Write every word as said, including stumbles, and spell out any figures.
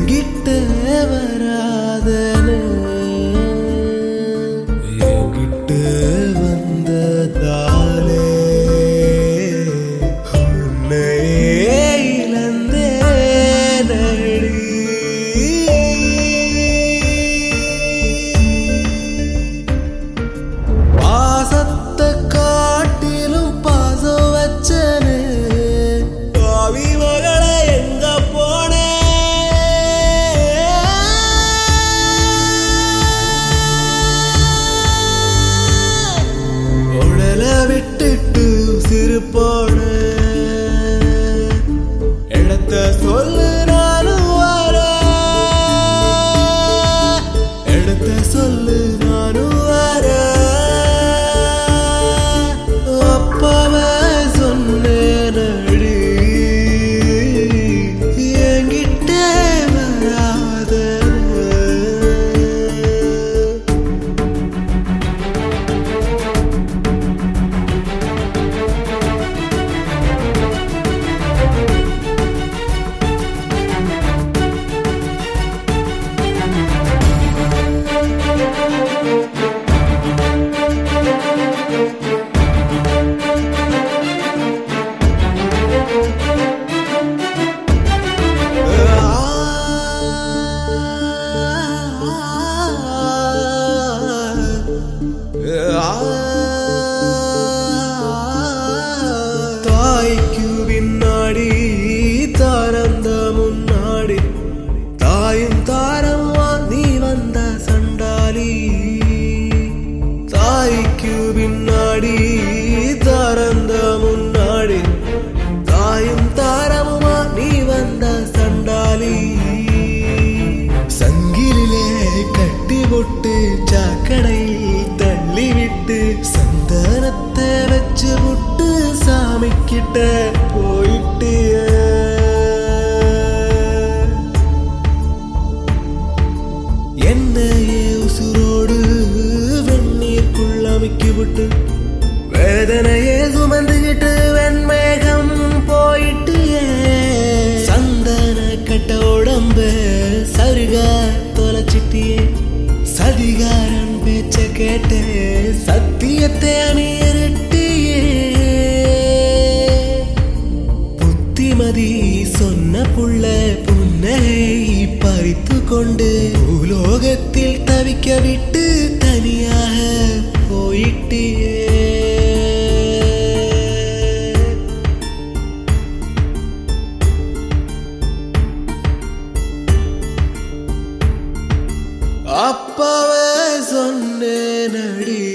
என்கிட்ட வராதனே என்கிட்ட வந்ததாலே உன்னையே இழந்தேனடி. பாசத்தை காட்டிலும் பாசம் வச்சனே பாவி மகளை எங்க போனே. உடலை விட்டுட்டு சிறு போன இடத்த சொல்லு நானும் வர இடத்த சொல்லு நானும் வர. அப்பவே சொன்னேனடி என்கிட்ட வராத. தாய்க்கு பின்னாடி தாரந்த முன்னாடி தாயும் தாரமா நீ வந்த சண்டாளி. தாய்க்கு பின்னாடி தாரந்த முன்னாடி தாயும் தாரமா நீ வந்த சண்டாளி. சங்கிலே கட்டி போட்டு சாக்கடையில் தள்ளி விட்டு சந்தனத்தை வச்சு விட்டு சாமி கிட்ட போயிட்டு என்னையே உசுரோடு வெந்நீருக்குள் அமைக்கி விட்டு வேதனையே சுமந்துகிட்டு வெண்மேகம் போயிட்டு சந்தன கட்ட உடம்ப சருக தொலைச்சிட்டியே. சதிகாரன் பேச்ச கேட்டு சத்தியத்தை அணியரட்டியே. புத்திமதி சொன்ன புள்ள புன்னகை பறித்து கொண்டு உலோகத்தில் தவிக்க விட்டு தனியாக போயிட்டியே. அப்பவே சொன்னேனடி